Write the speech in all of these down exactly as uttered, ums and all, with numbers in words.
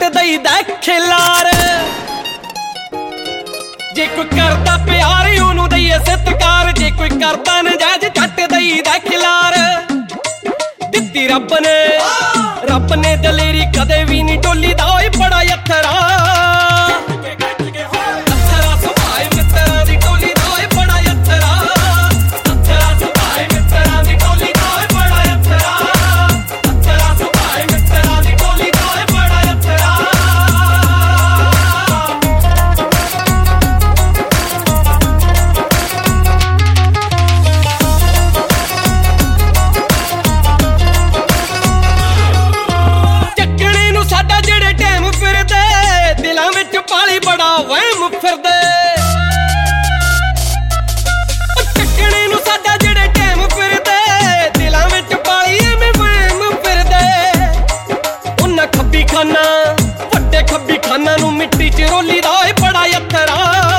झट दईदा खिलार। जे कोई करदा प्यार ओनू दईए सत्कार, जे कोई करदा नजायज झट दईदा खिलार। दित्ती रब ने रब ने दलेरी कदे भी नहीं डोली दा ओए बड़ा यत्थरा। पाली बड़ा वहम फिरदे चक्कने नू साडा जेड़े टैम फिरदे, दिलां विच पाली एवें वहम फिरदे। उन्हां खब्बी खाना वड्डे खब्बी खाना नू मिट्टी च रोली दा ओए बड़ा यत्थरा।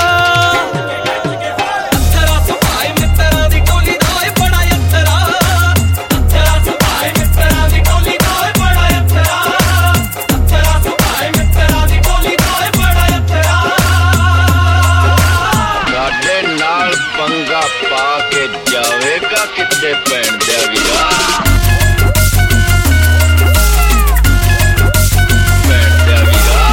पंगा पा के जावेगा कितने पैण दे वीरा, पैण दे वीरा।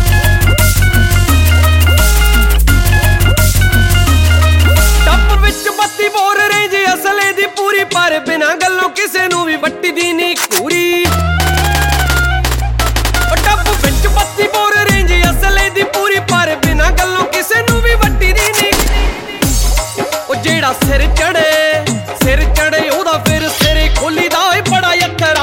टप विच बत्ती बोर रेंज असले दी पूरी, पर बिना गल्लों किसे नू भी वट्टी दी नी कूरी। टप विच बत्ती बोर रेंज असले दी पूरी, पर बिना गल्लों किसे नू भी वट्टी दी नी। जेड़ा सिर चढ़े सिर चढ़े ओदा फिर सिर खोली दा ओए बड़ा यत्थरा।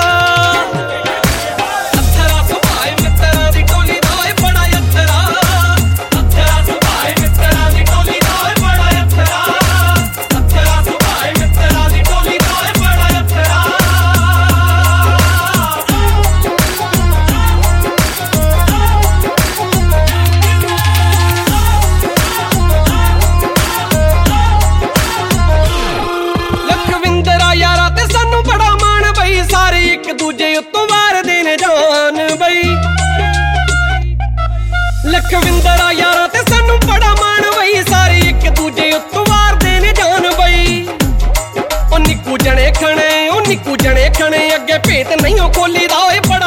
अत्थरा सुभाए मित्तरां दी टोली दा ओए बड़ा यत्थरा। अत्थरा सुभाए मित्तरां दी टोली दा ओए बड़ा यत्थरा। अत्थरा सुभाए मित्तरां दी टोली दा ओए बड़ा यत्थरा। सारे एक दूजे उत्तों मारदे ने जान बई, लखविंदरा यारा ते सानू बड़ा मान बई। सारे एक दूजे उत्तों मारदे ने जान बई। ओ निक्कू जने खणे ओ निक्कू जने खणे अगे भेत नहीं खोली दा ओए।